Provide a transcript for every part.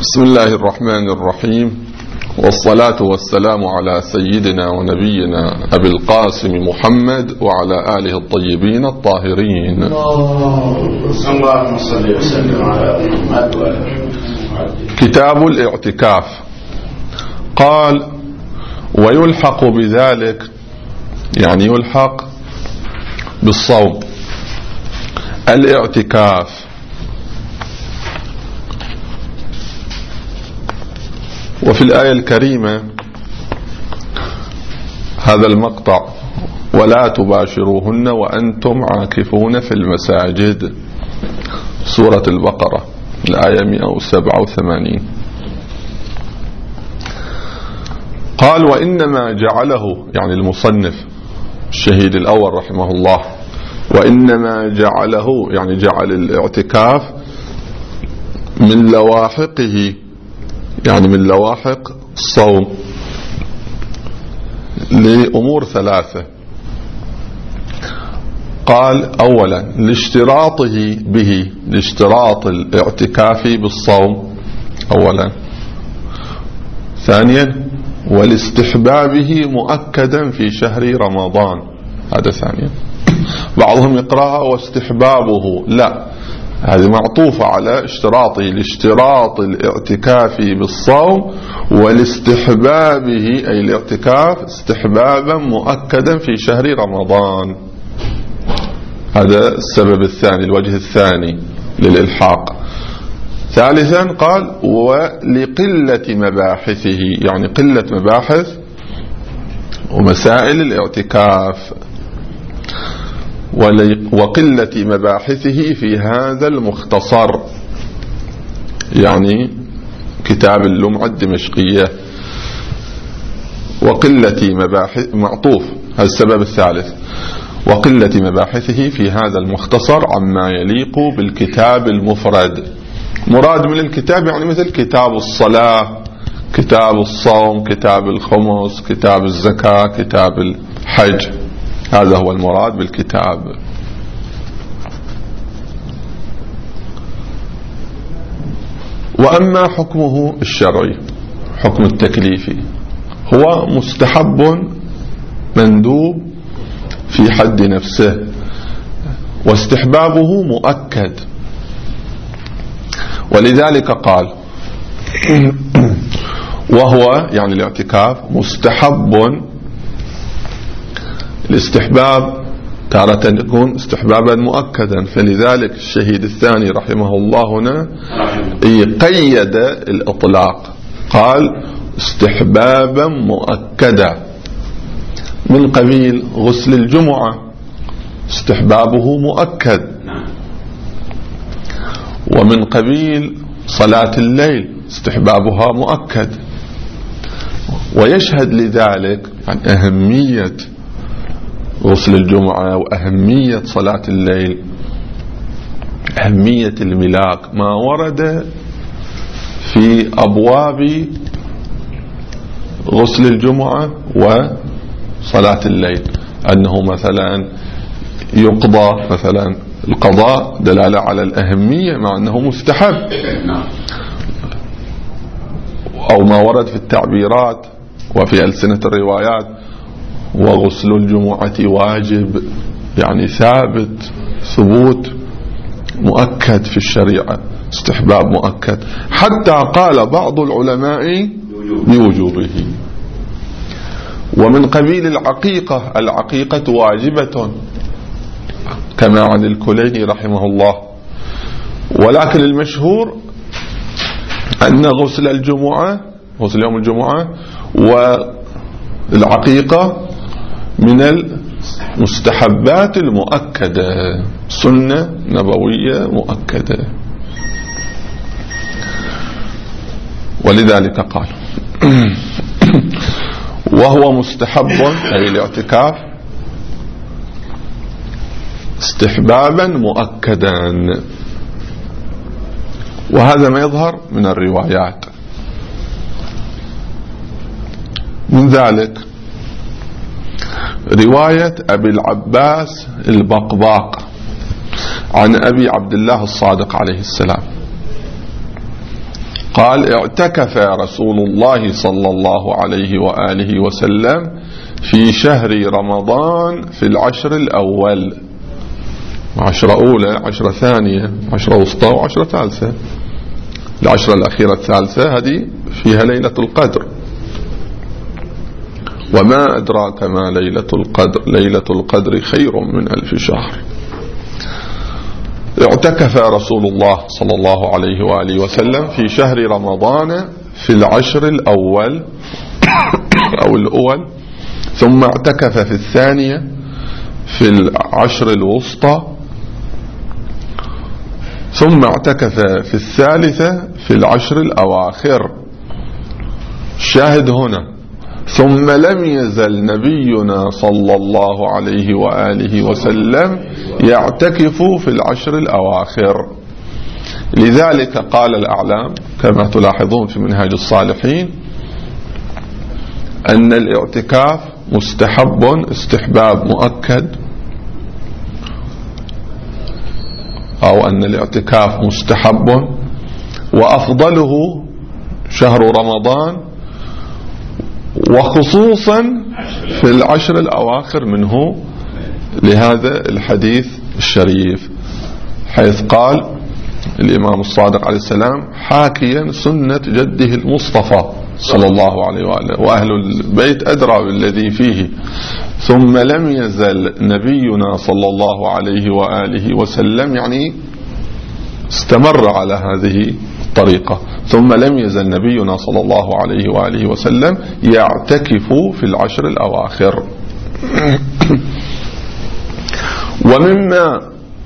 بسم الله الرحمن الرحيم، والصلاة والسلام على سيدنا ونبينا أبي القاسم محمد وعلى آله الطيبين الطاهرين. اللهم صل وسلم على محمد وآله. كتاب الاعتكاف. قال: ويلحق بذلك، يعني يلحق بالصوم، الاعتكاف. وفي الآية الكريمة هذا المقطع: ولا تباشروهن وأنتم عاكفون في المساجد، سورة البقرة، الآية 187. قال: وإنما جعله، يعني المصنف الشهيد الأول رحمه الله، وإنما جعله يعني جعل الاعتكاف من لواحقه، يعني من لواحق الصوم، لأمور ثلاثة. قال: أولا لاشتراطه به، لاشتراط الاعتكاف بالصوم أولا. ثانيا ولاستحبابه مؤكدا في شهر رمضان، هذا ثانيا. بعضهم يقرأها واستحبابه، لا، هذه معطوفة على اشتراطه، لاشتراط الاعتكاف بالصوم ولاستحبابه، أي الاعتكاف استحبابا مؤكدا في شهر رمضان. هذا السبب الثاني، الوجه الثاني للإلحاق. ثالثا قال: ولقلة مباحثه، يعني قلة مباحث ومسائل الاعتكاف، وقلة مباحثه في هذا المختصر، يعني كتاب اللمعة الدمشقية. وقلة مباحث معطوف، هذا السبب الثالث، وقلة مباحثه في هذا المختصر عما يليق بالكتاب المفرد. مراد من الكتاب يعني مثل كتاب الصلاة، كتاب الصوم، كتاب الخمس، كتاب الزكاة، كتاب الحج، هذا هو المراد بالكتاب. وأما حكمه الشرعي، حكم التكليفي، هو مستحب مندوب في حد نفسه، واستحبابه مؤكد. ولذلك قال: وهو يعني الاعتكاف مستحب. الاستحباب تارة يكون استحبابا مؤكدا، فلذلك الشهيد الثاني رحمه الله هنا قيد الإطلاق، قال استحبابا مؤكدا، من قبيل غسل الجمعة استحبابه مؤكد، ومن قبيل صلاة الليل استحبابها مؤكد. ويشهد لذلك عن أهمية غسل الجمعة وأهمية صلاة الليل، أهمية الملاك، ما ورد في أبواب غسل الجمعة وصلاة الليل، أنه مثلا يقضى، مثلا القضاء دلالة على الأهمية مع أنه مستحب، أو ما ورد في التعبيرات وفي ألسنة الروايات: وغسل الجمعة واجب، يعني ثابت، ثبوت مؤكد في الشريعة، استحباب مؤكد، حتى قال بعض العلماء بوجوبه. ومن قبيل العقيقة، العقيقة واجبة كما عن الكليني رحمه الله، ولكن المشهور أن غسل الجمعة، غسل يوم الجمعة والعقيقة من المستحبات المؤكدة، سنة نبوية مؤكدة. ولذلك قال: وهو مستحب، أي الاعتكاف استحبابا مؤكدا. وهذا ما يظهر من الروايات. من ذلك رواية أبي العباس البقباق عن أبي عبد الله الصادق عليه السلام قال اعتكف رسول الله صلى الله عليه وآله وسلم في شهر رمضان في العشر الأول، 10 أولى، 10 ثانية، 10 وسطى، و10 ثالثة. 10 الأخيرة الثالثة هذه فيها ليلة القدر. وما أدراك ما ليلة القدر، ليلة القدر خير من 1000 شهر. اعتكف رسول الله صلى الله عليه وآله وسلم في شهر رمضان في العشر الأول أو الأول، ثم اعتكف في الثانية في العشر الوسطى، ثم اعتكف في الثالثة في العشر الأواخر. شاهد هنا: ثم لم يزل نبينا صلى الله عليه وآله وسلم يعتكف في العشر الأواخر. لذلك قال الأعلام كما تلاحظون في منهاج الصالحين أن الاعتكاف مستحب استحباب مؤكد، أو أن الاعتكاف مستحب وأفضله شهر رمضان، وخصوصا في العشر الأواخر منه، لهذا الحديث الشريف، حيث قال الإمام الصادق عليه السلام حاكيا سنة جده المصطفى صلى الله عليه وآله: وأهل البيت أدرى بالذي فيه. ثم لم يزل نبينا صلى الله عليه وآله وسلم، يعني استمر على هذه الطريقة. ثم لم يزل نبينا صلى الله عليه وآله وسلم يعتكف في العشر الأواخر. ومما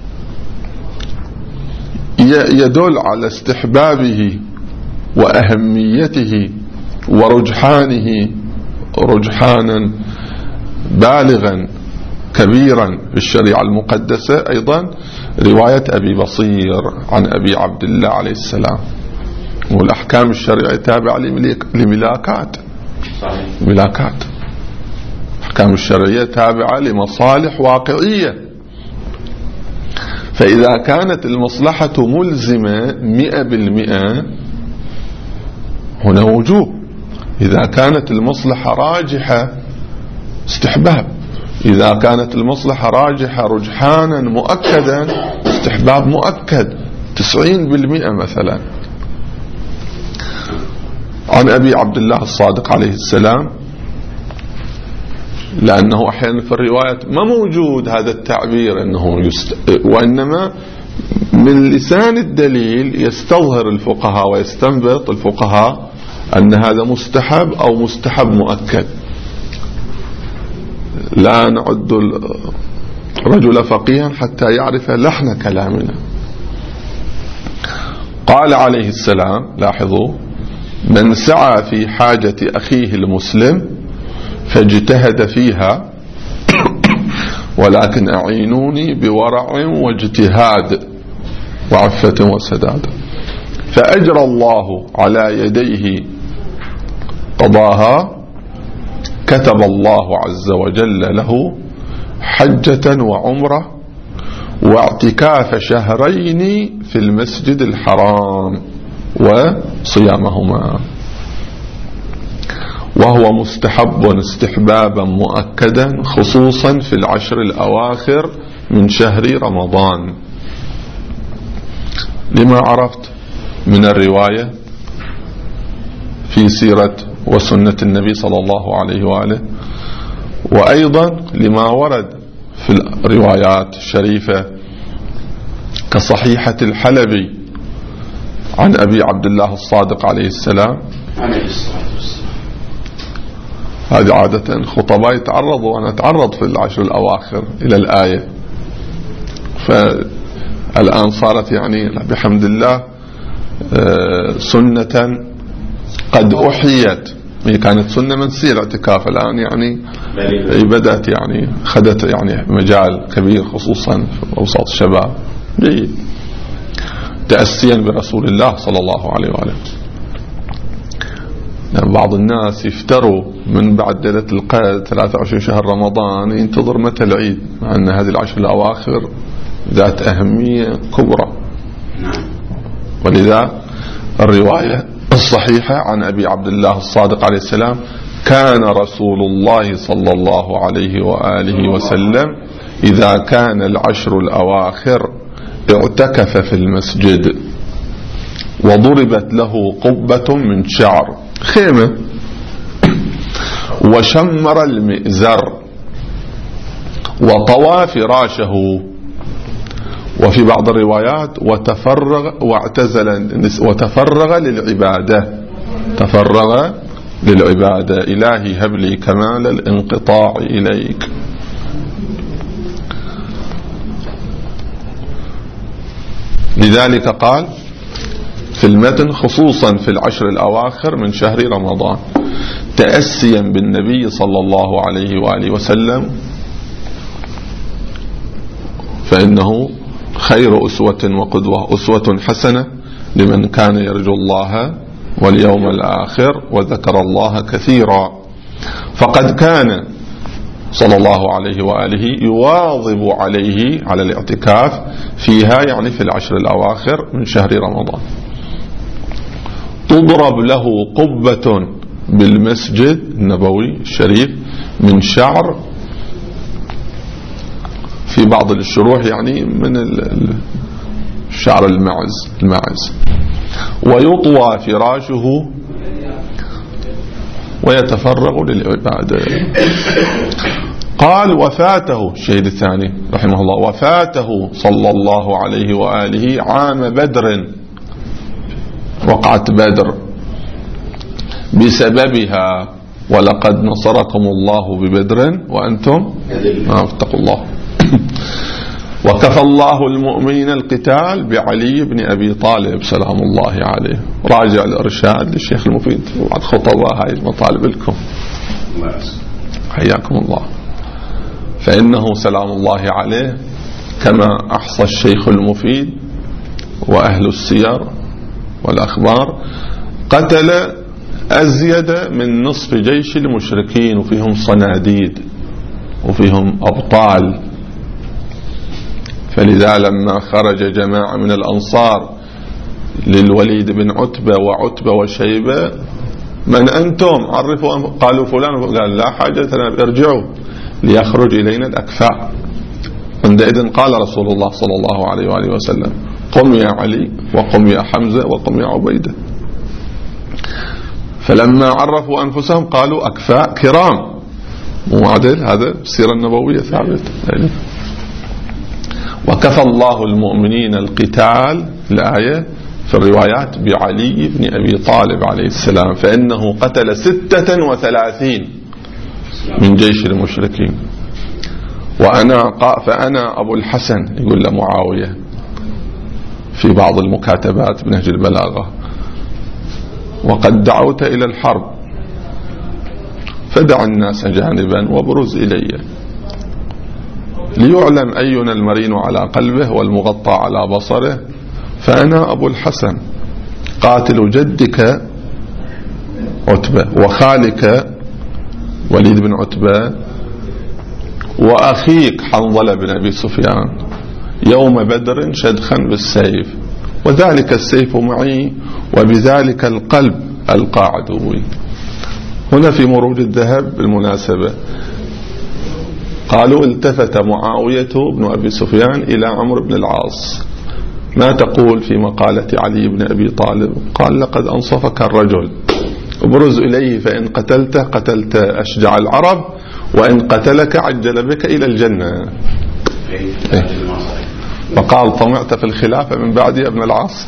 يدل على استحبابه وأهميته ورجحانه رجحانا بالغا كبيرا في الشريعة المقدسة أيضا رواية أبي بصير عن أبي عبد الله عليه السلام. والأحكام الشرعية تابعة لملاكات، ملاكات. الأحكام الشرعية تابعة لمصالح واقعية. فإذا كانت المصلحة ملزمة 100% هنا وجوب. إذا كانت المصلحة راجحة استحباب. إذا كانت المصلحة راجحة رجحانا مؤكدا استحباب مؤكد 90% مثلا. عن أبي عبد الله الصادق عليه السلام، لأنه أحيانا في الروايات ما موجود هذا التعبير أنه وإنما من لسان الدليل يستظهر الفقهاء ويستنبط الفقهاء أن هذا مستحب أو مستحب مؤكد. لا نعد الرجل فقيها حتى يعرف لحن كلامنا. قال عليه السلام، لاحظوا: من سعى في حاجة أخيه المسلم فاجتهد فيها ولكن أعينوني بورع واجتهاد وعفة وسداد، فأجرى الله على يديه قضاها، كتب الله عز وجل له حجة وعمرة واعتكاف شهرين في المسجد الحرام وصيامهما، وهو مستحب استحبابا مؤكدا خصوصا في العشر الأواخر من شهر رمضان، لما عرفت من الرواية في سيرة وسنة النبي صلى الله عليه وآله، وأيضا لما ورد في الروايات الشريفة كصحيحة الحلبي عن أبي عبد الله الصادق عليه السلام. هذه عادة خطباء يتعرضوا، وأنا أتعرض في العشر الأواخر إلى الآية، فالآن صارت يعني بحمد الله سنة قد أحيت. هي كانت سنة منسية الاعتكاف، الآن يعني بدأت يعني خدت يعني مجال كبير خصوصا في أوساط الشباب، جيد، تأسيا برسول الله صلى الله عليه وآله. يعني بعض الناس يفتروا من بعد ليلة القدر 23 شهر رمضان ينتظر متى العيد، مع أن هذه العشر الأواخر ذات أهمية كبرى. ولذا الرواية الصحيحة عن أبي عبد الله الصادق عليه السلام: كان رسول الله صلى الله عليه وآله وسلم إذا كان العشر الأواخر اعتكف في المسجد وضربت له قبة من شعر، خيمة، وشمر المئزر وطوى فراشه، وفي بعض الروايات وتفرغ للعبادة، تفرغ للعبادة. إلهي هب لي كمال الانقطاع إليك. لذلك قال في المتن: خصوصا في العشر الأواخر من شهر رمضان، تأسيا بالنبي صلى الله عليه وآله وسلم، فإنه خير أسوة وقدوة، أسوة حسنة لمن كان يرجو الله واليوم الآخر وذكر الله كثيرا. فقد كان صلى الله عليه وآله يواظب عليه على الاعتكاف فيها، يعني في العشر الأواخر من شهر رمضان. تضرب له قبة بالمسجد النبوي الشريف من شعر، في بعض الشروح يعني من شعر الماعز، ويطوى فراشه ويتفرغ للعبادة. قال: وفاته، الشهيد الثاني رحمه الله، وفاته صلى الله عليه وآله عام بدر، وقعت بدر بسببها: ولقد نصركم الله ببدر وأنتم اتقوا الله. وكفى الله المؤمنين القتال بعلي بن أبي طالب سلام الله عليه. راجع الإرشاد للشيخ المفيد بعد خطباء هاي المطالب لكم، حياكم الله. فإنه سلام الله عليه كما أحصى الشيخ المفيد وأهل السير والأخبار قتل أزيد من نصف جيش المشركين، وفيهم صناديد وفيهم أبطال. فلذا لما خرج جماعة من الأنصار للوليد بن عتبة وعتبة وشيبة: من أنتم؟ عرفوا. قالوا فلان. قال: لا حاجة لنا، ارجعوا ليخرج إلينا الأكفاء. عندئذ قال رسول الله صلى الله عليه وآله وسلم: قم يا علي، وقم يا حمزة، وقم يا عبيدة. فلما عرفوا أنفسهم قالوا أكفاء كرام. ومعدل هذا السيرة النبوية ثابت. وكفى الله المؤمنين القتال، الآية في الروايات بعلي بن أبي طالب عليه السلام، فإنه قتل 36 من جيش المشركين. فأنا أبو الحسن، يقول لمعاوية في بعض المكاتبات بنهج البلاغة: وقد دعوت إلى الحرب فدع الناس جانبا وابرز إلي ليعلم أينا المرين على قلبه والمغطى على بصره، فأنا أبو الحسن قاتل جدك عتبة وخالك وليد بن عتبة وأخيك حنظلة بن أبي سفيان يوم بدر شدخا بالسيف، وذلك السيف معي وبذلك القلب ألقى عدوي. هنا في مروج الذهب بالمناسبة قالوا: التفت معاوية بن أبي سفيان إلى عمرو بن العاص: ما تقول في مقالة علي بن أبي طالب؟ قال: لقد أنصفك الرجل، ابرز إليه، فإن قتلته قتلت أشجع العرب، وإن قتلك عجل بك إلى الجنة. فقال: طمعت في الخلافة من بعدي ابن العاص.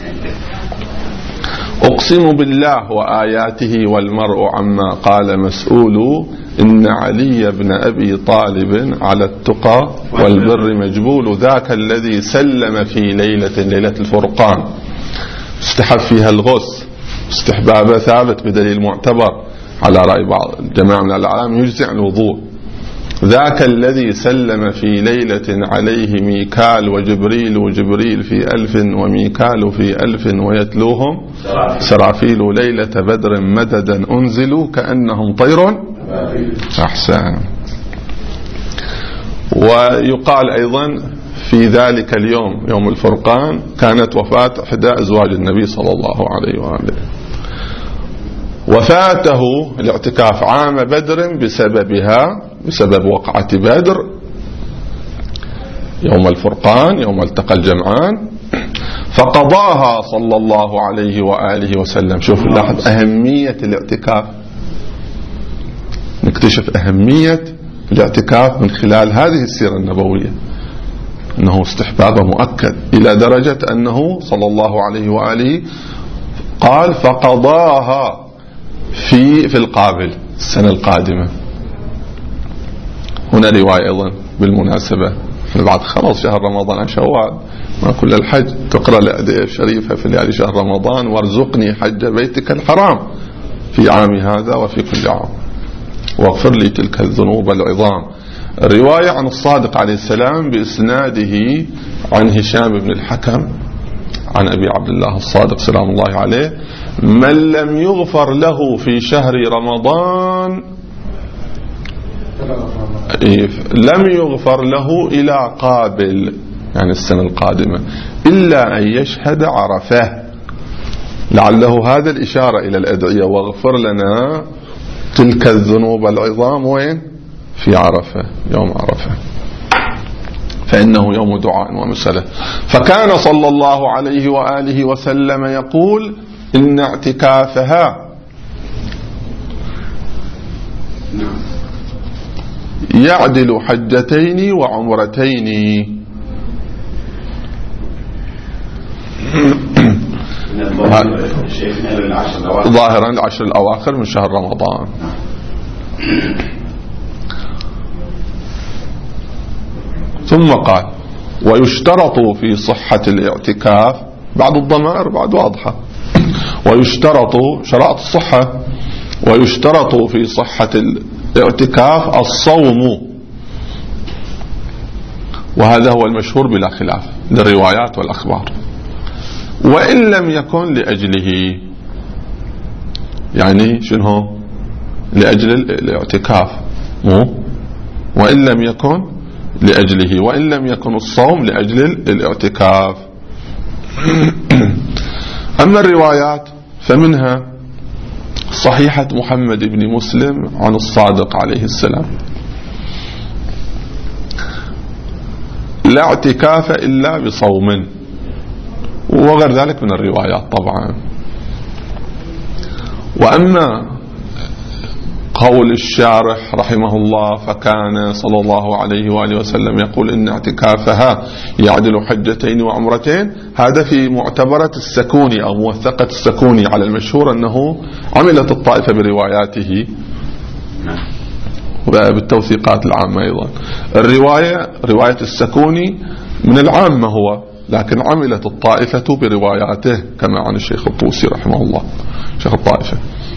أقسم بالله وآياته والمرء عما قال مسؤول، إن علي بن أبي طالب على التقى والبر مجبول، ذاك الذي سلم في ليلة الفرقان. استحب فيها الغسل، استحباب ثابت بدليل معتبر على رأي بعض الجماعة من العالم يجزع الوضوء. ذاك الذي سلم في ليلة عليه ميكال وجبريل في 1000 وميكال في 1000 ويتلوهم سرافيل ليلة بدر مددا أنزلوا كأنهم طير. أحسن. ويقال أيضا في ذلك اليوم يوم الفرقان كانت وفاة إحدى أزواج النبي صلى الله عليه وآله. وفاته الاعتكاف عام بدر بسبب وقعة بدر يوم الفرقان، يوم التقى الجمعان، فقضاها صلى الله عليه وآله وسلم. شوف لاحظ أهمية الاعتكاف، نكتشف أهمية الاعتكاف من خلال هذه السيرة النبوية، أنه استحباب مؤكد إلى درجة أنه صلى الله عليه وآله قال فقضاها في القابل السنة القادمة. هنا رواية أيضا بالمناسبة، بعد خلاص شهر رمضان شوال ما كل الحج، تقرأ الأدعية الشريفة في ليالي شهر رمضان: وارزقني حج بيتك الحرام في عام هذا وفي كل عام، واغفر لي تلك الذنوب العظام. الرواية عن الصادق عليه السلام بإسناده عن هشام بن الحكم عن أبي عبد الله الصادق سلام الله عليه: من لم يغفر له في شهر رمضان لم يغفر له إلى قابل، يعني السنة القادمة، إلا أن يشهد عرفة. لعله هذا الإشارة إلى الأدعية: واغفر لنا تلك الذنوب العظام وين؟ في عرفة، يوم عرفة، فإنه يوم دعاء ومسألة. فكان صلى الله عليه وآله وسلم يقول: إن اعتكافها يعدل حجتين وعمرتين. ظاهرا العشر الأواخر من شهر رمضان. ثم قال: ويشترط في صحة الاعتكاف، بعد الضمائر بعد واضحة، ويشترط شرائط الصحة، ويشترط في صحة الاعتكاف الصوم، وهذا هو المشهور بلا خلاف للروايات والأخبار. وإن لم يكن لأجله، يعني شنو لأجل الاعتكاف، وإن لم يكن لأجله، وإن لم يكن الصوم لأجل الاعتكاف. أما الروايات فمنها صحيحة محمد بن مسلم عن الصادق عليه السلام: لا اعتكاف إلا بصوم، وغير ذلك من الروايات طبعا. وأما قول الشارح رحمه الله: فكان صلى الله عليه وآله وسلم يقول إن اعتكافها يعدل حجتين وعمرتين، هذا في معتبرة السكوني أو موثقة السكوني على المشهور أنه عملت الطائفة برواياته وبالتوثيقات العامة. أيضا رواية السكوني من العامة هو، لكن عملت الطائفة برواياته كما عن الشيخ الطوسي رحمه الله شيخ الطائفة.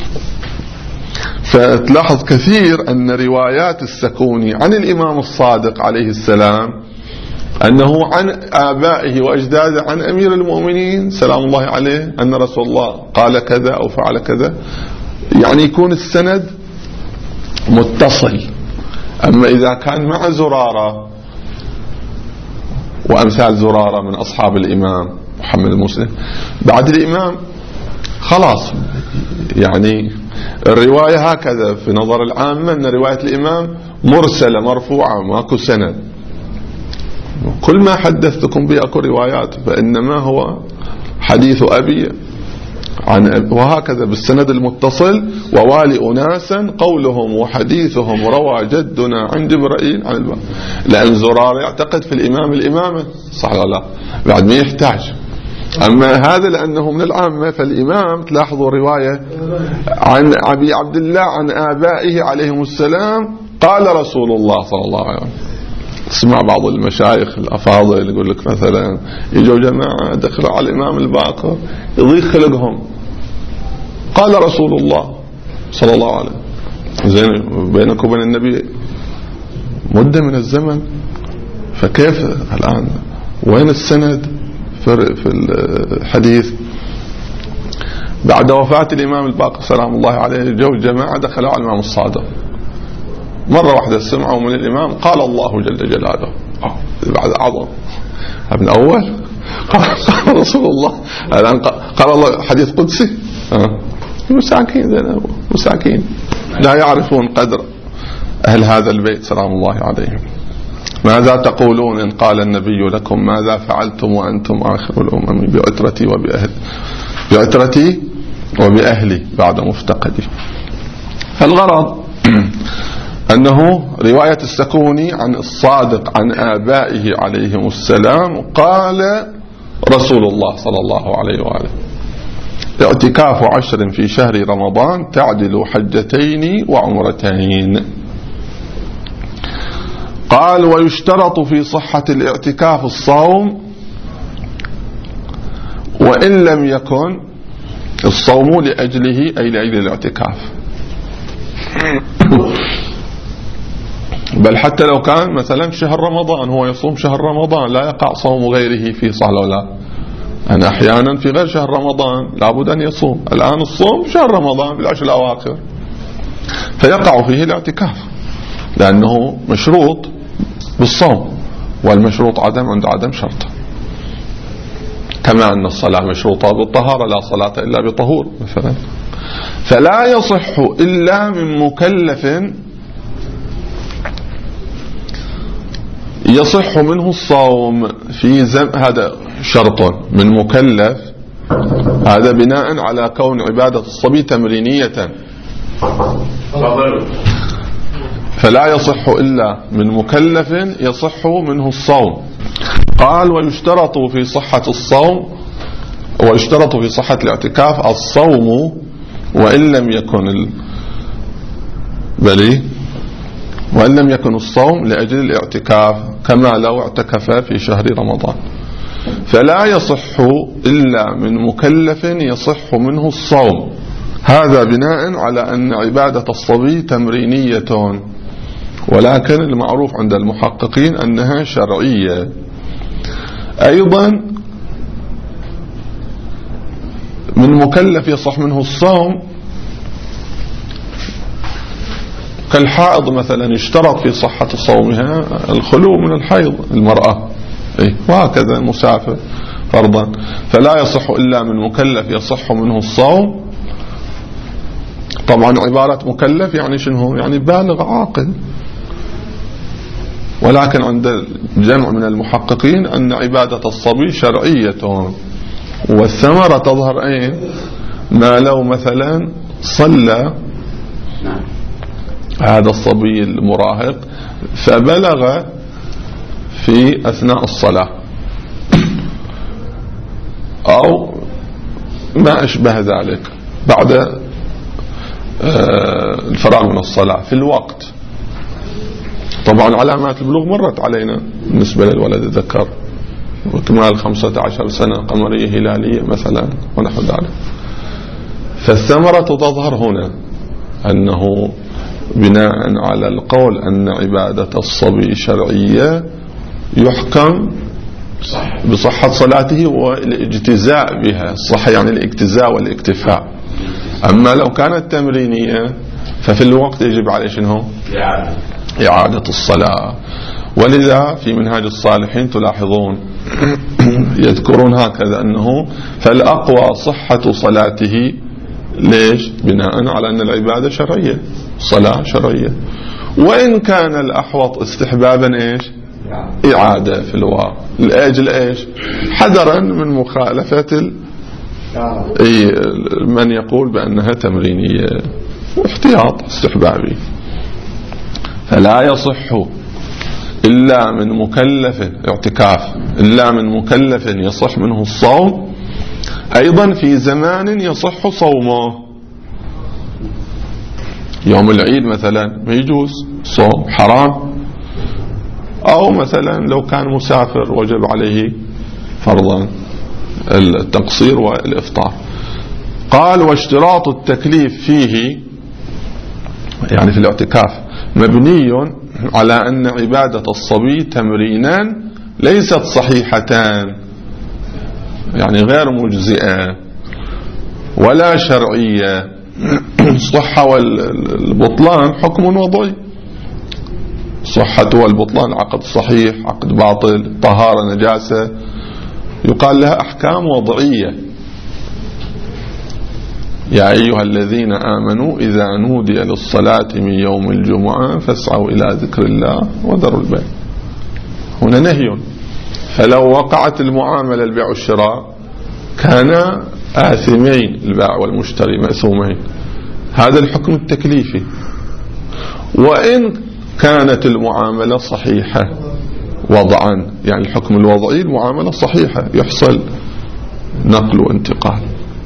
فتلاحظ كثير أن روايات السكوني عن الإمام الصادق عليه السلام أنه عن آبائه وأجداده عن أمير المؤمنين سلام الله عليه أن رسول الله قال كذا أو فعل كذا، يعني يكون السند متصل. أما إذا كان مع زرارة وأمثال زرارة من أصحاب الإمام محمد المسلم بعد الإمام، خلاص يعني الرواية هكذا في نظر العامة أن رواية الإمام مرسلة مرفوعة ماكو سند. كل ما حدثتكم به أكو روايات، فإنما هو حديث أبي عن وهكذا بالسند المتصل. ووالي أناسا قولهم وحديثهم روى جدنا عن جبرائيل عن الباب، لأن زرار يعتقد في الإمام الإمامة، صح ولا لا؟ بعد ما يحتاج. أما هذا لأنه من العامة، فالإمام تلاحظوا رواية عن أبي عبد الله عن آبائه عليهم السلام قال رسول الله صلى الله عليه وسلم. تسمع بعض المشايخ الأفاضل يقول لك مثلا يجوا جماعة دخلوا على الإمام الباقر يضيق خلقهم، قال رسول الله صلى الله عليه وسلم. زين بينك وبين النبي مدة من الزمن، فكيف الآن وين السند في الحديث؟ بعد وفاة الإمام الباقر سلام الله عليه جو جماعة دخلوا على الإمام الصادق، مرة واحدة سمعوا من الإمام قال الله جل جلاله، بعد عظم من أول قال رسول الله، الآن قال الله حديث قدسي. مساكين لا يعرفون قدر أهل هذا البيت سلام الله عليهم. ماذا تقولون إن قال النبي لكم ماذا فعلتم وأنتم آخر الأمم بعترتي وبأهلي بعد مفتقدي. فالغرض أنه رواية السكوني عن الصادق عن آبائه عليهم السلام قال رسول الله صلى الله عليه وآله: اعتكاف 10 في شهر رمضان تعدل حجتين وعمرتين. قال: ويشترط في صحة الاعتكاف الصوم، وإن لم يكن الصوم لأجله أي لأجل الاعتكاف، بل حتى لو كان مثلا شهر رمضان هو يصوم شهر رمضان لا يقع صوم غيره فيه، صح ولا لا؟ أنا أحيانا في غير شهر رمضان لابد أن يصوم. الآن الصوم شهر رمضان بالعشر الأواخر فيقع فيه الاعتكاف لأنه مشروط بالصوم، والمشروط عند عدم شرط، كما أن الصلاة مشروطة بالطهارة، لا صلاة إلا بطهور مثلا. فلا يصح إلا من مكلف يصح منه الصوم في هذا شرط من مكلف، هذا بناء على كون عبادة الصبي تمرينية. فلا يصح إلا من مكلف يصح منه الصوم. قال: ويشترط في صحة الصوم ويشترط في صحة الاعتكاف الصوم وإن لم يكن وإن لم يكن الصوم لأجل الاعتكاف، كما لو اعتكف في شهر رمضان. فلا يصح إلا من مكلف يصح منه الصوم، هذا بناء على أن عبادة الصبي تمرينية، ولكن المعروف عند المحققين أنها شرعية. أيضا من مكلف يصح منه الصوم كالحائض مثلا، يشترط في صحة صومها الخلو من الحيض المرأة، وهكذا المسافر فرضا. فلا يصح إلا من مكلف يصح منه الصوم. طبعا عبارة مكلف يعني شنو؟ يعني بالغ عاقل، ولكن عند جمع من المحققين أن عبادة الصبي شرعية، والثمرة تظهر أين؟ ما لو مثلا صلى هذا الصبي المراهق فبلغ في أثناء الصلاة أو ما أشبه ذلك بعد الفراغ من الصلاة في الوقت. طبعا علامات البلوغ مرت علينا بالنسبة للولد الذكر، وكمال 15 سنة قمرية هلالية مثلا ونحو ذلك. فالثمرة تظهر هنا أنه بناء على القول أن عبادة الصبي شرعية يحكم بصحة صلاته والاجتزاء بها. الصحة يعني الاجتزاء والاكتفاء. أما لو كانت تمرينية ففي الوقت يجب عليه شنو؟ إعادة الصلاة. ولذا في منهاج الصالحين تلاحظون يذكرون هكذا أنه فالأقوى صحة صلاته. ليش؟ بناء على أن العبادة شرعية، صلاة شرعية، وإن كان الأحوط استحبابا إيش؟ إعادة في الواقع، لأجل إيش؟ حذرا من مخالفة من يقول بأنها تمرينية، واحتياط استحبابي. فلا يصح إلا من مكلف اعتكاف إلا من مكلف يصح منه الصوم، أيضا في زمان يصح صومه. يوم العيد مثلا ما يجوز صوم، حرام. أو مثلا لو كان مسافر وجب عليه فرضا التقصير والإفطار. قال: واشتراط التكليف فيه يعني في الاعتكاف مبني على أن عبادة الصبي تمرينان ليست صحيحتان، يعني غير مجزئة ولا شرعية. الصحة والبطلان حكم وضعي، صحة والبطلان عقد صحيح عقد باطل، طهارة نجاسة، يقال لها أحكام وضعية. يا أيها الذين آمنوا إذا نودي للصلاة من يوم الجمعة فاسعوا إلى ذكر الله وذروا البيع. هنا نهي، فلو وقعت المعاملة البيع والشراء كان آثمين، البائع والمشتري مأثومين. هذا الحكم التكليفي. وإن كانت المعاملة صحيحة وضعا، يعني الحكم الوضعي المعاملة صحيحة يحصل نقل وانتقال.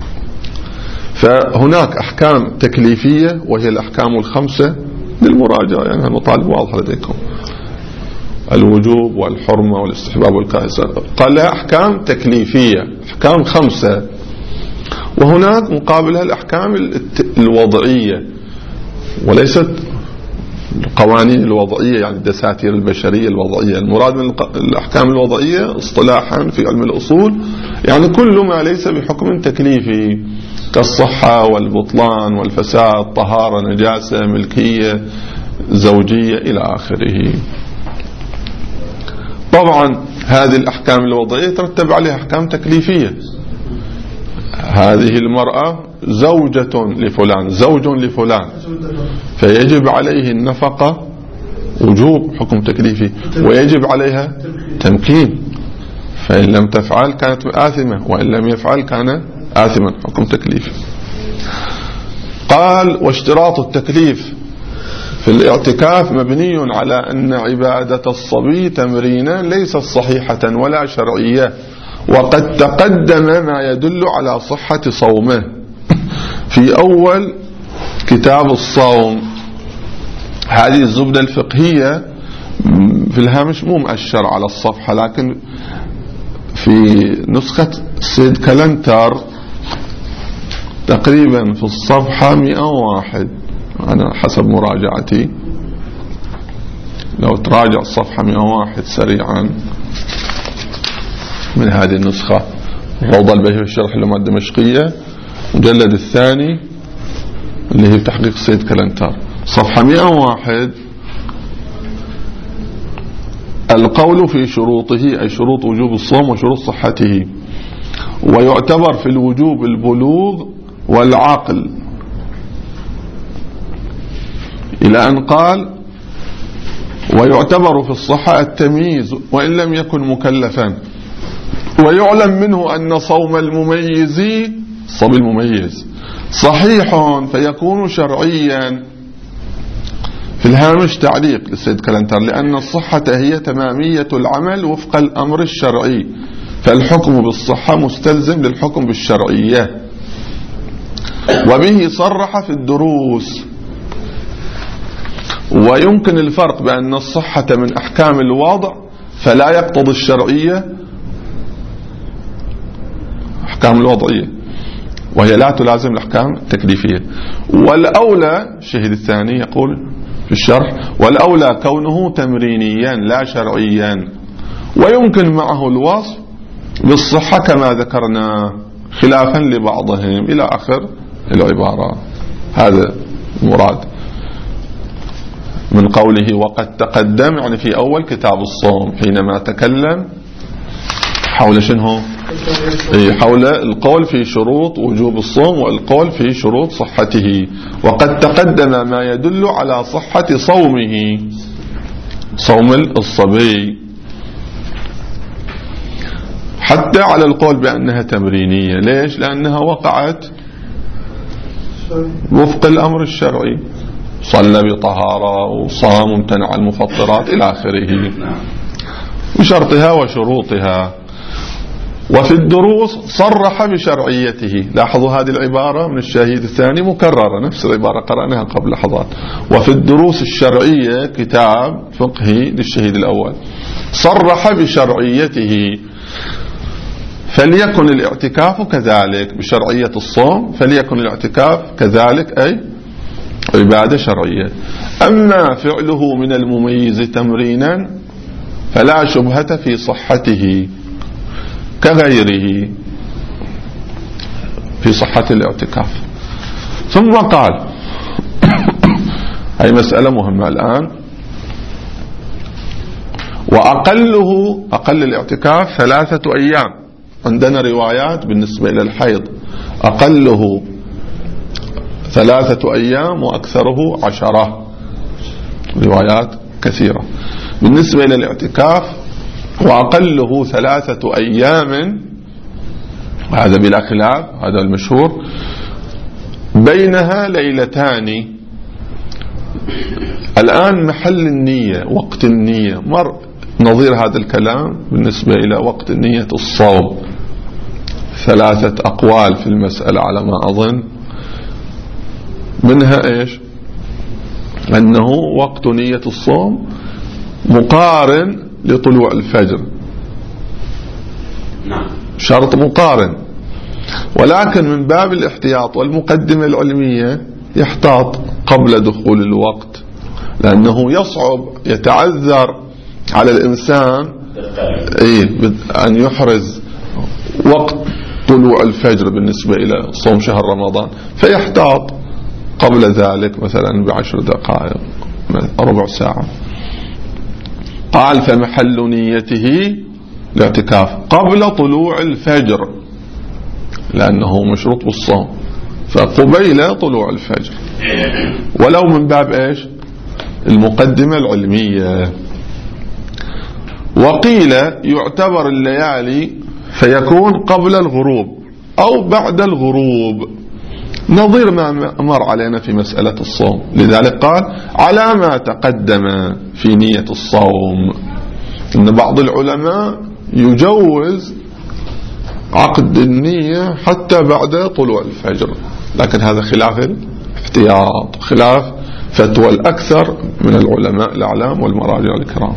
فهناك أحكام تكليفية وهي الأحكام الخمسة للمراجعة، يعني المطالب واضحة لديكم: الوجوب والحرمة والاستحباب والكراهة. قال لها أحكام تكليفية، أحكام خمسة. وهناك مقابلها الأحكام الوضعية، وليست القوانين الوضعية يعني الدساتير البشرية الوضعية. المراد من الأحكام الوضعية اصطلاحا في علم الأصول يعني كل ما ليس بحكم تكليفي، كالصحة والبطلان والفساد، طهارة، نجاسة، ملكية، زوجية، إلى آخره. طبعا هذه الأحكام الوضعية ترتب عليها أحكام تكليفية. هذه المرأة زوجة لفلان، زوج لفلان، فيجب عليه النفقة وجوب حكم تكليفي، ويجب عليها تمكين، فإن لم تفعل كانت آثمة، وإن لم يفعل كان آثما، حكم تكليفي. قال: واشتراط التكليف في الاعتكاف مبني على أن عبادة الصبي تمرينا ليست صحيحة ولا شرعية، وقد تقدم ما يدل على صحة صومه في أول كتاب الصوم. هذه الزبدة الفقهية في الهامش مو مؤشر على الصفحة، لكن في نسخة سيد كلنتر تقريبا في الصفحة 101 أنا حسب مراجعتي. لو تراجع الصفحة 101 سريعا من هذه النسخة، روضة البهي في الشرح للمادة الدمشقية، مجلد الثاني اللي هي تحقيق سيد كلنتر، صفحة 101. القول في شروطه أي شروط وجوب الصوم وشروط صحته، ويعتبر في الوجوب البلوغ والعقل، إلى أن قال: ويعتبر في الصحة التمييز وإن لم يكن مكلفا، ويعلم منه أن صوم المميز، صوم المميز، صحيح فيكون شرعيا. في الهامش تعليق للسيد كلنتر: لأن الصحة هي تمامية العمل وفق الأمر الشرعي، فالحكم بالصحة مستلزم للحكم بالشرعية. وبه صرح في الدروس. ويمكن الفرق بأن الصحة من أحكام الوضع فلا يقتضي الشرعية، أحكام الوضعية، وهي لا تلازم الأحكام التكليفية. والأولى، الشهيد الثاني يقول في الشرح: والأولى كونه تمرينيا لا شرعيا، ويمكن معه الوصف بالصحة كما ذكرنا خلافا لبعضهم، إلى آخر العبارة. هذا المراد من قوله وقد تقدم، يعني في أول كتاب الصوم حينما تكلم حول شنو؟ حول القول في شروط وجوب الصوم والقول في شروط صحته. وقد تقدم ما يدل على صحة صومه، صوم الصبي، حتى على القول بأنها تمرينية. ليش؟ لأنها وقعت وفق الأمر الشرعي، صلى بطهارة وصام وامتنع المفطرات إلى آخره، بشرطها وشروطها. وفي الدروس صرح بشرعيته. لاحظوا هذه العبارة من الشهيد الثاني مكررة، نفس العبارة قرأناها قبل لحظات. وفي الدروس الشرعية كتاب فقهي للشهيد الأول، صرح بشرعيته. فليكن الاعتكاف كذلك بشرعية الصوم، فليكن الاعتكاف كذلك أي عبادة شرعية. أما فعله من المميز تمرينا فلا شبهة في صحته كغيره في صحة الاعتكاف. ثم قال هي مسألة مهمة الآن: وأقله، أقل الاعتكاف 3 أيام. عندنا روايات بالنسبة إلى الحيض أقله 3 أيام وأكثره 10. روايات كثيرة. بالنسبة إلى الاعتكاف وأقله 3 أيام، هذا بلا خلاف، هذا المشهور، بينها ليلتان. الآن محل النية، وقت النية، مر نظير هذا الكلام بالنسبة إلى وقت نية الصوم. 3 أقوال في المسألة على ما أظن، منها إيش؟ أنه وقت نية الصوم مقارن لطلوع الفجر، شرط مقارن، ولكن من باب الاحتياط والمقدمة العلمية يحتاط قبل دخول الوقت، لأنه يصعب، يتعذر على الإنسان أن يحرز وقت طلوع الفجر بالنسبة إلى صوم شهر رمضان، فيحتاط قبل ذلك مثلا ب10 دقائق، ربع ساعة. قال فمحل نيته الاعتكاف قبل طلوع الفجر، لأنه مشروط بالصوم، فقبيل طلوع الفجر، ولو من باب إيش؟ المقدمة العلمية. وقيل يعتبر الليالي فيكون قبل الغروب أو بعد الغروب، نظير ما مر علينا في مسألة الصوم. لذلك قال على ما تقدم في نية الصوم، إن بعض العلماء يجوز عقد النية حتى بعد طلوع الفجر، لكن هذا خلاف الاحتياط، خلاف فتوى الأكثر من العلماء الأعلام والمراجع الكرام.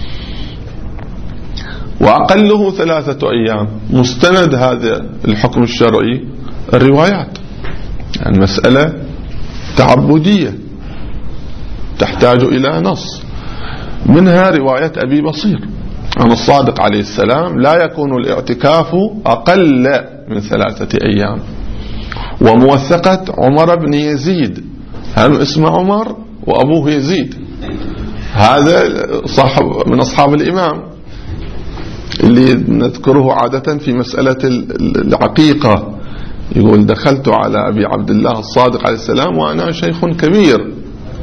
وأقله 3 أيام. مستند هذا الحكم الشرعي الروايات، يعني مسألة تعبدية تحتاج إلى نص، منها رواية أبي بصير عن الصادق عليه السلام لا يكون الاعتكاف أقل من 3 أيام، وموثقة عمر بن يزيد، هم اسمه عمر وأبوه يزيد، هذا صاحب من أصحاب الإمام اللي نذكره عادة في مسألة العقيقة. يقول دخلت على أبي عبد الله الصادق عليه السلام وأنا شيخ كبير،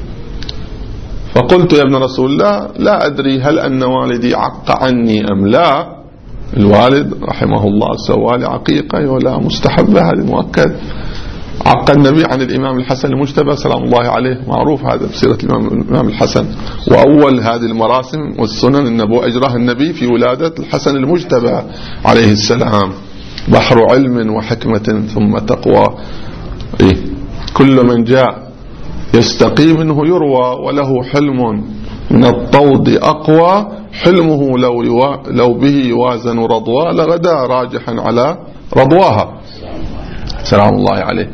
فقلت يا ابن رسول الله لا أدري هل أن والدي عق عني أم لا. الوالد رحمه الله سوى لي عقيقة ولا مستحبة، هذا مؤكد. عق النبي عن الإمام الحسن المجتبى سلام الله عليه، معروف هذا بسيرة الإمام الحسن، وأول هذه المراسم والسنن النبوة أجراها النبي في ولادة الحسن المجتبى عليه السلام. بحر علم وحكمة ثم تقوى، كل من جاء يستقي منه يروى، وله حلم من الطود أقوى، حلمه لو به يوازن رضوى لغدا راجحا على رضواها سلام الله عليه.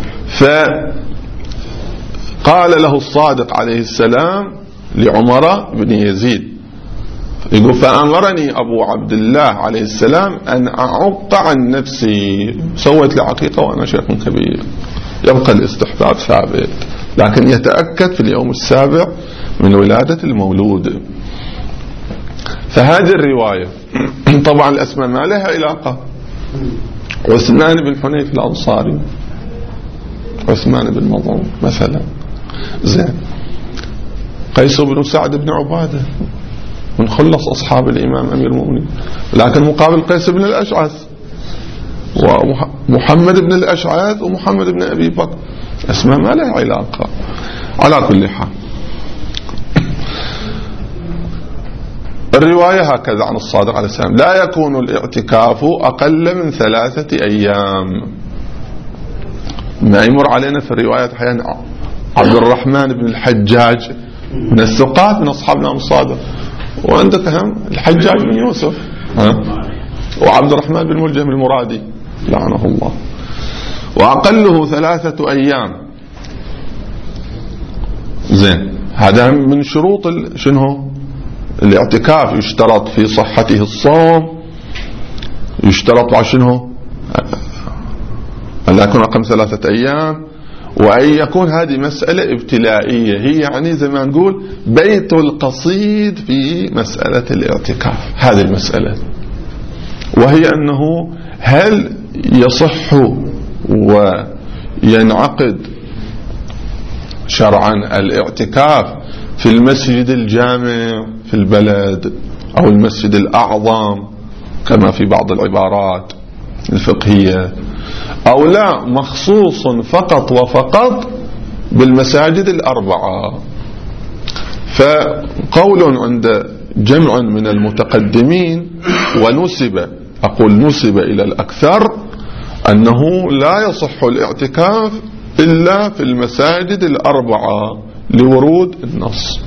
فقال له الصادق عليه السلام لعمر بن يزيد، يقول فأمرني أبو عبد الله عليه السلام أن أعق عن نفسي، سويت لي عقيقة وأنا شيخ كبير. يبقى الاستحباب ثابت، لكن يتأكد في اليوم السابع من ولادة المولود. فهذه الرواية طبعا الأسماء ما لها علاقة. عثمان بن حنيف الأنصاري، عثمان بن مظعون مثلا، زين، قيس بن سعد بن عبادة من خلص أصحاب الإمام أمير المؤمنين، لكن مقابل قيس بن الأشعث ومحمد بن الأشعث ومحمد بن أبي بكر، أسماء ما لها علاقة. على كل حال الرواية هكذا عن الصادق عليه السلام لا يكون الاعتكاف أقل من 3 أيام. ما يمر علينا في الروايات أحيانا عبد الرحمن بن الحجاج من الثقات من أصحاب الإمام الصادق، وعندك هم الحجاج بن يوسف وعبد الرحمن بن ملجم المرادي لعنه الله. وأقله 3 أيام. زين، هذا من شروط شنو الاعتكاف. يشترط في صحته الصوم، يشترط عشنه أن لا يكون أقل 3 أيام، وأن يكون هذه مسألة ابتلائية، هي يعني زي ما نقول بيت القصيد في مسألة الاعتكاف. هذه المسألة وهي أنه هل يصح وينعقد شرعا الاعتكاف في المسجد الجامع في البلد أو المسجد الأعظم كما في بعض العبارات الفقهية، أو لا مخصوص فقط وفقط بالمساجد الأربعة. فقول عند جمع من المتقدمين نسب إلى الأكثر أنه لا يصح الاعتكاف إلا في المساجد الأربعة لورود النص.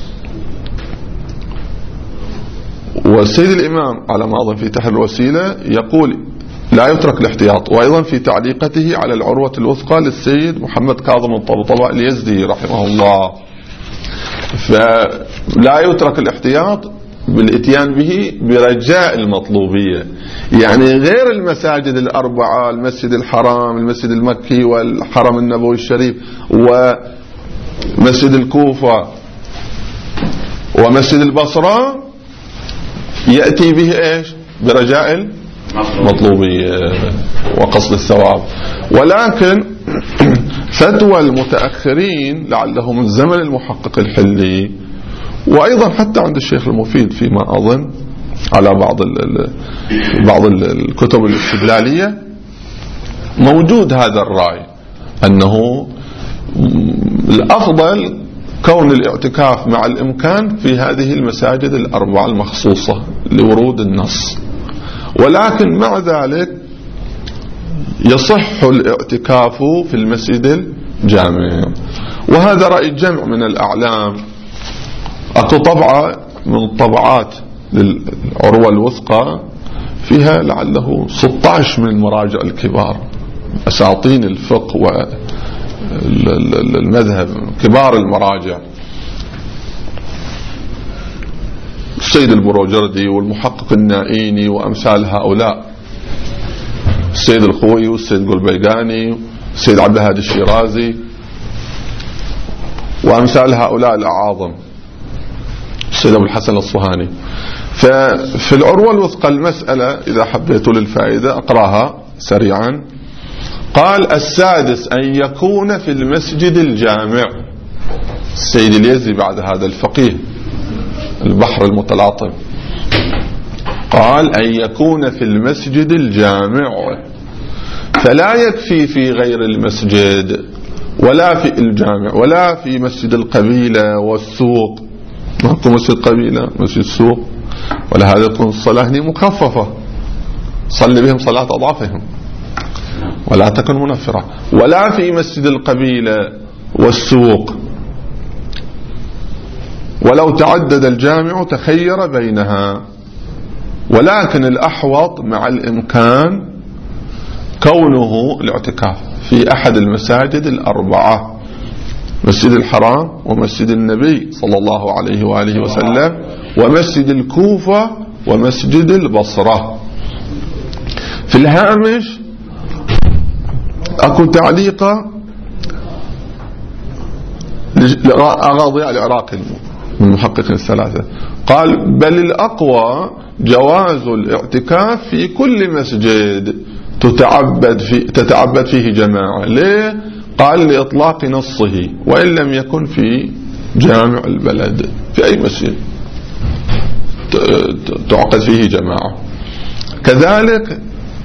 والسيد الإمام على ما أظن في تحرير الوسيلة يقول لا يترك الاحتياط، وأيضا في تعليقته على العروة الوثقى للسيد محمد كاظم الطبطباء اليزدي رحمه الله، فلا يترك الاحتياط بالاتيان به برجاء المطلوبية، يعني غير المساجد الأربعة، المسجد الحرام، المسجد المكي والحرم النبوي الشريف ومسجد الكوفة ومسجد البصرة، يأتي به إيش؟ برجاء المطلوبية وقصد الثواب. ولكن فتوى المتأخرين لعله من زمن المحقق الحلي، وأيضا حتى عند الشيخ المفيد فيما أظن على بعض الكتب الاستدلالية، موجود هذا الرأي أنه الأفضل كون الاعتكاف مع الإمكان في هذه المساجد الأربعة المخصوصة لورود النص. ولكن مع ذلك يصح الاعتكاف في المسجد الجامع، وهذا رأي جمع من الأعلام. أكو طبعة من الطبعات للعروة الوثقى فيها لعله 16 من المراجع الكبار، أساطين الفقه والمذهب، كبار المراجع، السيد البروجردي والمحقق النائيني وأمثال هؤلاء، السيد الخوي والسيد قلبيقاني والسيد عبد الهادي الشيرازي وأمثال هؤلاء الأعاظم، السيد أبو الحسن الأصفهاني. ففي العروة الوثقى المسألة إذا حبيتوا للفائدة أقراها سريعا. قال: السادس أن يكون في المسجد الجامع. السيد اليزي بعد هذا الفقيه البحر المتلاطم قال: أن يكون في المسجد الجامع، فلا يكفي في غير المسجد ولا في الجامع ولا في مسجد القبيلة والسوق. ماكو مسجد قبيلة، مسجد سوق، ولا هذا تكون الصلاة هنا مخففة، صلي بهم صلاة أضعافهم ولا تكن منفرة، ولا في مسجد القبيلة والسوق. ولو تعدد الجامع تخير بينها، ولكن الأحوط مع الإمكان كونه الاعتكاف في أحد المساجد الأربعة، مسجد الحرام ومسجد النبي صلى الله عليه وآله وسلم ومسجد الكوفة ومسجد البصرة. في الهامش أكو تعليقة لأغاضي العراقي من المحققين الثلاثة، قال: بل الأقوى جواز الاعتكاف في كل مسجد تتعبد فيه جماعة. ليه؟ قال: لإطلاق نصه، وإن لم يكن في جامع البلد، في أي مسجد تعقد فيه جماعة. كذلك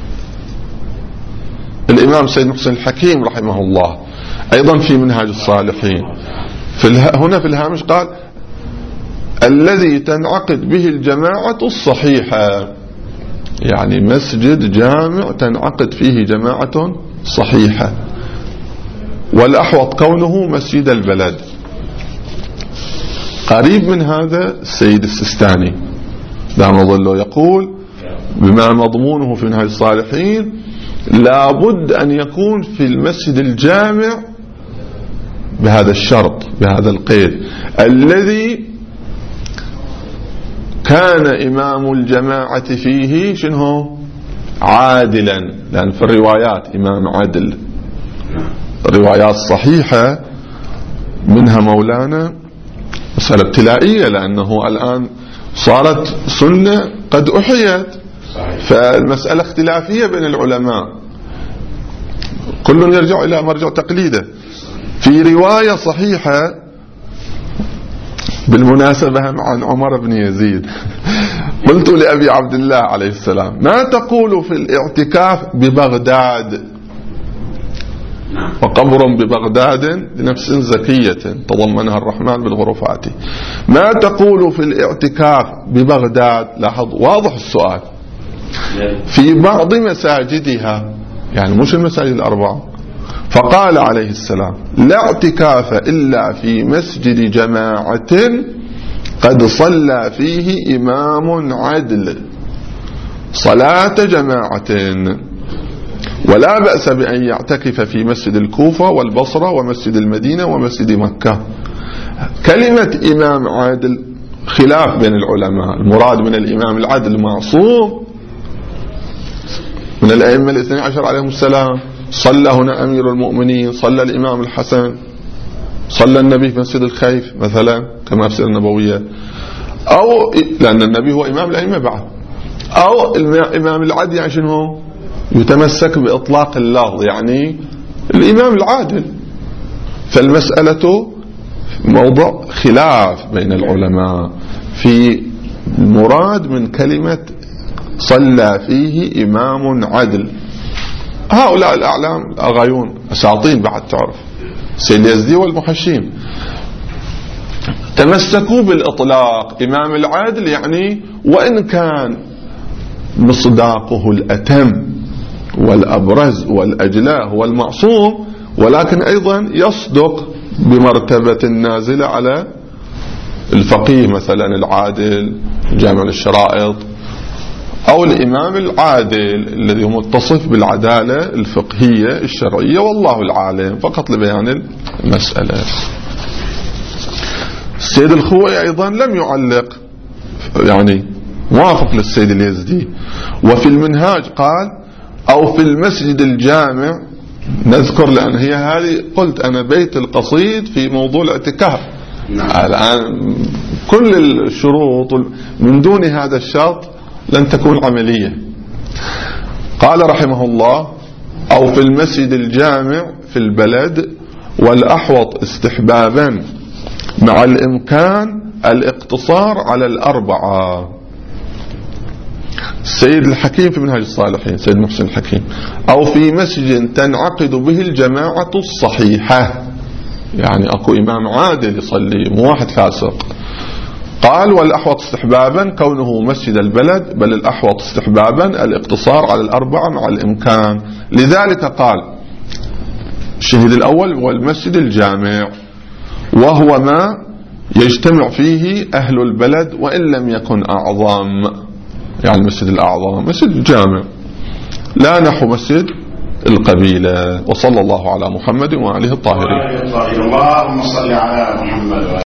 الإمام سيد محسن الحكيم رحمه الله أيضا في منهاج الصالحين هنا في الهامش قال: الذي تنعقد به الجماعة الصحيحة، يعني مسجد جامع تنعقد فيه جماعة صحيحة، والأحوط كونه مسجد البلد. قريب من هذا السيد السستاني دام ظله يقول بما مضمونه في منهاج الصالحين: لابد أن يكون في المسجد الجامع بهذا الشرط، بهذا القيد، الذي كان إمام الجماعة فيه شنو؟ عادلا، لأن في الروايات إمام عدل، روايات صحيحة منها مولانا مسألة ابتلائية، لأنه الآن صارت سنة قد أحيت، فالمسألة اختلافية بين العلماء، كل يرجع إلى مرجع تقليده. في رواية صحيحة بالمناسبة عن عمر بن يزيد، قلت لأبي عبد الله عليه السلام: ما تقول في الاعتكاف ببغداد؟ وقبر ببغداد لنفس زكية تضمنها الرحمن بالغرفات. ما تقول في الاعتكاف ببغداد؟ لاحظ واضح السؤال. في بعض مساجدها، يعني مش المساجد الأربعة. فقال عليه السلام: لا اعتكاف إلا في مسجد جماعة قد صلى فيه إمام عدل صلاة جماعة، ولا بأس بأن يعتكف في مسجد الكوفة والبصرة ومسجد المدينة ومسجد مكة. كلمة إمام عادل خلاف بين العلماء. المراد من الإمام العدل معصوم من الأئمة الاثني عشر عليهم السلام. صلى هنا أمير المؤمنين، صلى الإمام الحسن، صلى النبي في مسجد الخيف مثلا كما في السيرة النبوية، أو لأن النبي هو إمام الأئمة بعد، أو الإمام العدل يعني شنو؟ يتمسك بإطلاق اللفظ، يعني الإمام العادل. فالمسألة موضوع خلاف بين العلماء في المراد من كلمة صلى فيه إمام عدل. هؤلاء الأعلام الأغايون أساطين بعد تعرف سيد يزدي والمحشين تمسكوا بالإطلاق. إمام العدل يعني وإن كان مصداقه الأتم والأبرز والأجلاء هو المعصوم، ولكن أيضا يصدق بمرتبة نازلة على الفقيه مثلا العادل جامع الشرائط، أو الإمام العادل الذي هو متصف بالعدالة الفقهية الشرعية، والله العالم، فقط لبيان المسألة. السيد الخوئي أيضا لم يعلق، يعني موافق للسيد اليزدي. وفي المنهاج قال: أو في المسجد الجامع. نذكر لأن هي هذه قلت أنا بيت القصيد في موضوع الاعتكاف. الآن كل الشروط من دون هذا الشرط لن تكون عملية. قال رحمه الله: أو في المسجد الجامع في البلد، والأحوط استحبابا مع الإمكان الاقتصار على الأربعة. السيد الحكيم في منهاج الصالحين، سيد محسن الحكيم: أو في مسجد تنعقد به الجماعة الصحيحة، يعني أكو إمام عادل يصلي مو واحد فاسق. قال: والأحوط استحبابا كونه مسجد البلد، بل الأحوط استحبابا الاقتصار على الأربعة مع الإمكان. لذلك قال الشهيد الأول هو المسجد الجامع، وهو ما يجتمع فيه أهل البلد وإن لم يكن أعظم، يعني المسجد الأعظم مسجد الجامع، لا نحو مسجد القبيلة. وصلى الله على محمد وآله الطاهرين. اللهم صل على محمد.